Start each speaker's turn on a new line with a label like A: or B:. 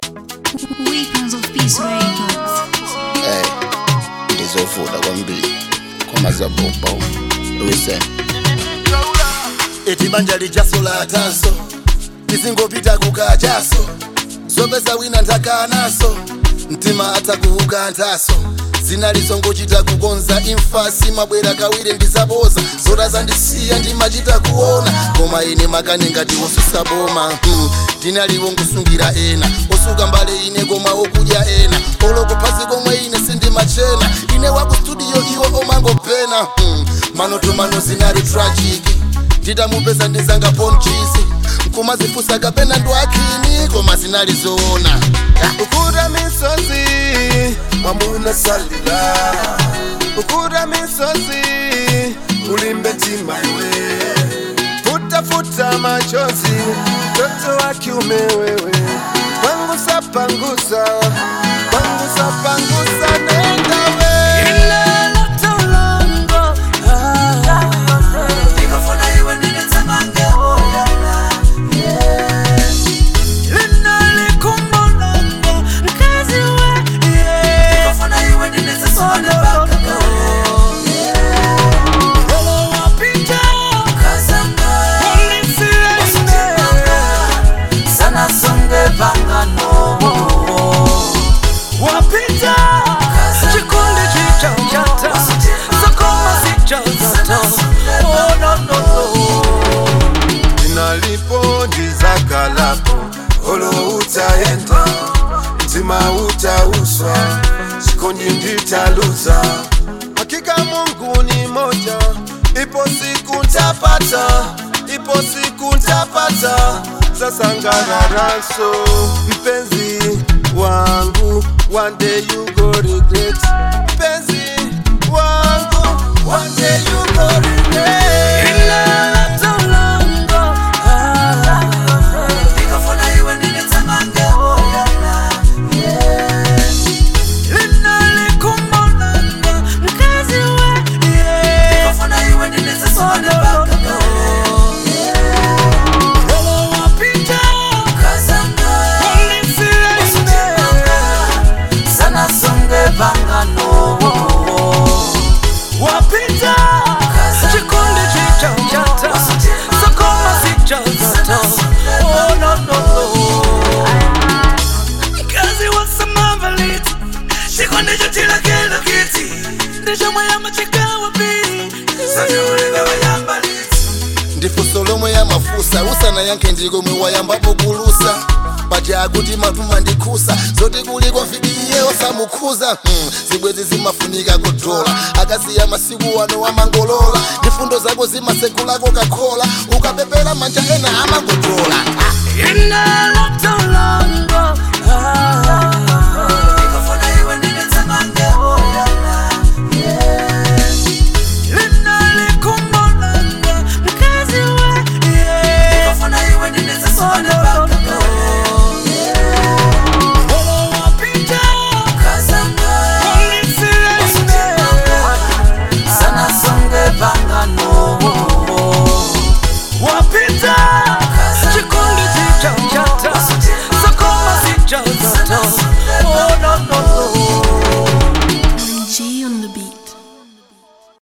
A: Weapons of Peace Records.
B: Hey, ndizofuda kwambili kwamazabobo. Listen. Eti banja lijaso la tanso, lisingopita kukajaso, zopeza wina ntaka naso, mtima atakuvuka ntaso, zinalizongochita kugonza imfasi mabwera kawire ndizaboza, zora zandisiya ndimachita kuona, koma ine makane ngati wosusa boma. Ndinaliwo ngusungira ena, osuka mbale ine koma okudya ena, oloko pasi komwe ine sindimachena, ine waku studio iwo omangopena. Manoto mano zinali tragic, nditamupeza ndizanga ponchisi, nkumazifusa kapena ndo akini, koma zinalizoona.
C: Ukura misozi, mwamuna salila. Ukura misozi, ulimbe tima iwe. Futa futa machozi, toto wa kiume wewe. Pangusa pangusa, pangusa pangusa nenda we. Inalipo ndizakalapo, olo utaenda, mtima utauswa, sikondi nditaluza. Hakika Mungu ni moja, ipo siku ntapata, ipo siku ntapata. Sasa ngararaso, mpenzi wangu, one day you go regret. Mpenzi wangu, one day you go regret.
B: Ndifusolomo ya mafusa, usana yanke ndigomwe wayambapo kulusa, paja kuti mapuma ndikusa, zote kuliko fidiye osamukhuza. Zibwezi zimafunika kudola, akasiya masiku wano wamangolola, ndifundo zako zimasekulako kakola, ukapepela manja ena amangodola.